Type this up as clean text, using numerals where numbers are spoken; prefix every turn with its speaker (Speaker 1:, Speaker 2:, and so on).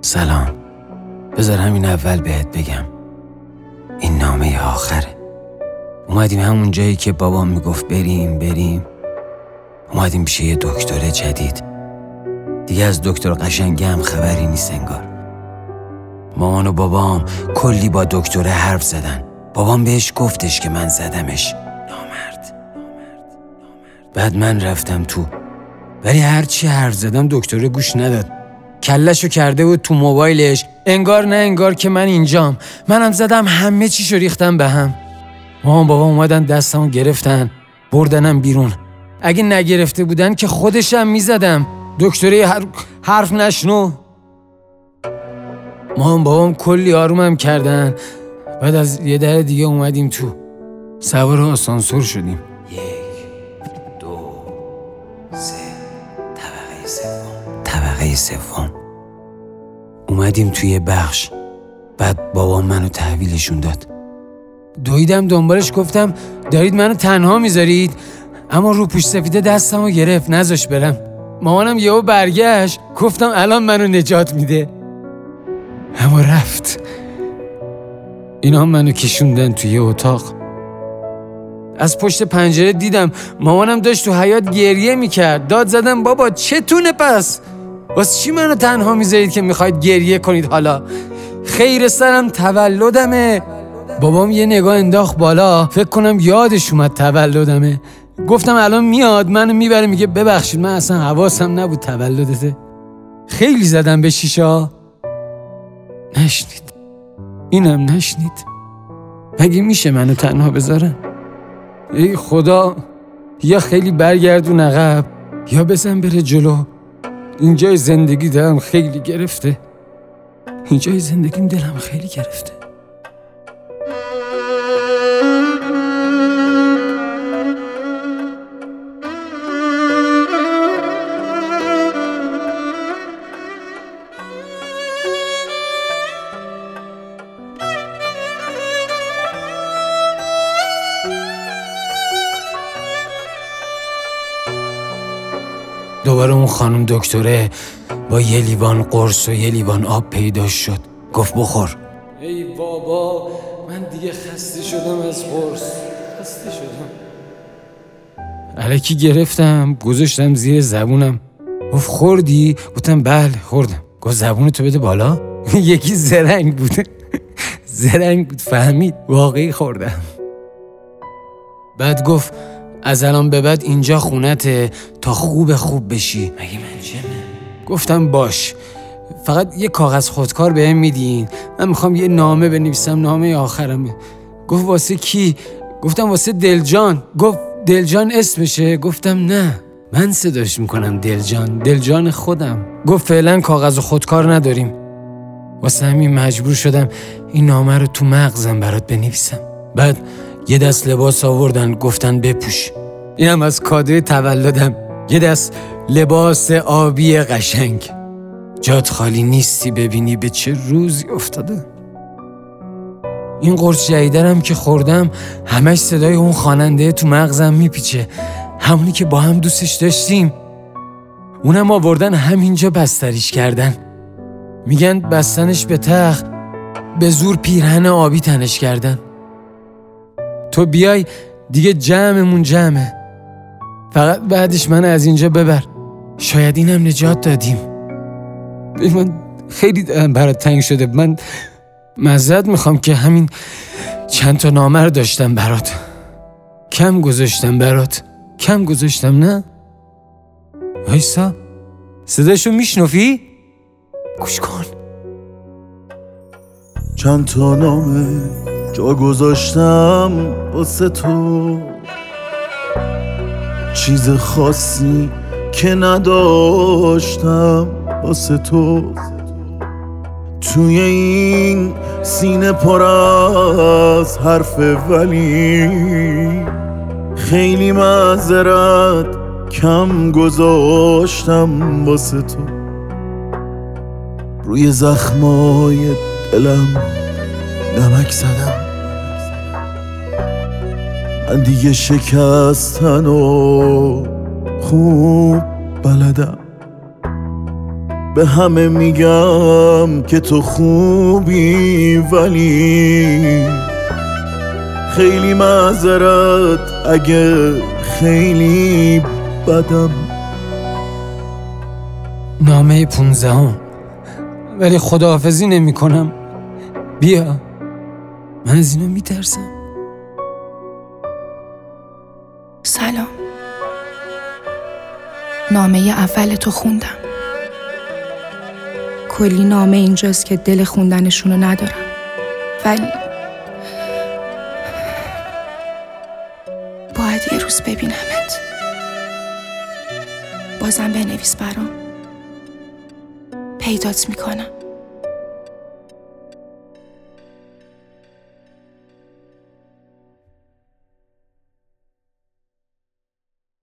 Speaker 1: سلام. بذار همین اول بهت بگم این نامه آخره. اومدیم همون جایی که بابام میگفت بریم. اومدیم پیش یه دکتر جدید. دیگه از دکتر قشنگی هم خبری نیست انگار. مامان و بابام کلی با دکتر حرف زدن. بابام بهش گفتش که من زدمش. نامرد. بعد من رفتم تو، ولی هرچی حرف زدم دکتر گوش نداد. کلشو کرده بود تو موبایلش. انگار نه انگار که من اینجام. منم زدم همه چیشو ریختم به هم. مامان بابا اومدن دستمو گرفتن بردنم بیرون. اگه نگرفته بودن که خودشم میزدم. دکتری حرف نشنو. مامان بابام کلی آرومم کردن. بعد از یه در دیگه اومدیم تو. سوار آسانسور شدیم. 1 2 3 طبقه سوم. اومدیم توی بخش. بعد بابام منو تحویلشون داد. دویدم دنبالش، گفتم دارید منو تنها میذارید؟ اما روپوش سفیده دستمو گرفت نذاش برم. مامانم یهو برگشت. گفتم الان منو نجات میده، اما رفت. اینا منو کشوندن توی اتاق. از پشت پنجره دیدم مامانم داشت تو حیاط گریه میکرد. داد زدم بابا چتونه پس؟ واسه چی منو تنها میذارید که میخواید گریه کنید؟ حالا خیر سرم تولدمه. بابام یه نگاه انداخت بالا، فکر کنم یادش اومد تولدمه. گفتم الان میاد منو میبره. میگه ببخشید من اصلا حواسم نبود تولدته. خیلی زدم به شیشه. نشنید. اینم نشنید. مگه میشه منو تنها بذارن؟ ای خدا، یا خیلی برگردون عقب یا بزن بره جلو. اینجای زندگی دلم خیلی گرفته. اینجای زندگیم دلم خیلی گرفته. دوباره اون خانم دکتره با یه لیوان قرص و یه لیوان آب پیدا شد. گفت بخور. ای بابا من دیگه خسته شدم از قرص. خسته شدم. الکی گرفتم گذاشتم زیر زبونم. گفت خوردی؟ گفتم بله خوردم. گفت زبونتو بده بالا. یکی زرنگ بوده. زرنگ بود فهمید واقعی خوردم. بعد گفت از الان به بعد اینجا خونته تا خوب بشی. مگه من چمه؟ گفتم باش، فقط یه کاغذ خودکار بهم میدین، من میخوام یه نامه بنویسم، نامه آخرمه. گفت واسه کی؟ گفتم واسه دلجان. گفت دلجان اسمشه؟ گفتم نه، من صداش میکنم دلجان خودم. گفت فعلا کاغذ خودکار نداریم. واسه همین مجبور شدم این نامه رو تو مغزم برات بنویسم. بعد یه دست لباس آوردن گفتن بپوش. اینم از کادوی تولدم، یه دست لباس آبی قشنگ. جات خالی نیستی ببینی به چه روزی افتاده. این قرص جدیدرم که خوردم همش صدای اون خواننده تو مغزم میپیچه، همونی که با هم دوستش داشتیم. اونم آوردن همینجا بستریش کردن. میگن بستنش به تخت، به زور پیرهن آبی تنش کردن. تو بیای دیگه جمعمون جمعه. فقط بعدش من از اینجا ببر. شاید اینم نجات دادیم. من خیلی برات تنگ شده. من معذرت میخوام که همین چند تا نامه رو داشتم برات. کم گذاشتم نه؟ وایسا، صداشو میشنفی؟ گوش کن.
Speaker 2: چند تا نامه جا گذاشتم واسه تو، چیز خاصی که نداشتم واسه تو. توی این سینه پر از حرف ولی خیلی معذرت کم گذاشتم واسه تو. روی زخمای دلم نمک زدم، من دیگه شکستن و خوب بلدم. به همه میگم که تو خوبی، ولی خیلی معذرت اگه خیلی بدم.
Speaker 1: نامه 15 ولی خداحافظی نمی کنم. بیا، من از اینا میترسم.
Speaker 3: سلام، نامه اول تو خوندم. کلی نامه اینجاست که دل خوندنشونو ندارم، ولی باید یه روز ببینمت. بازم بنویس برام، پیدات میکنم.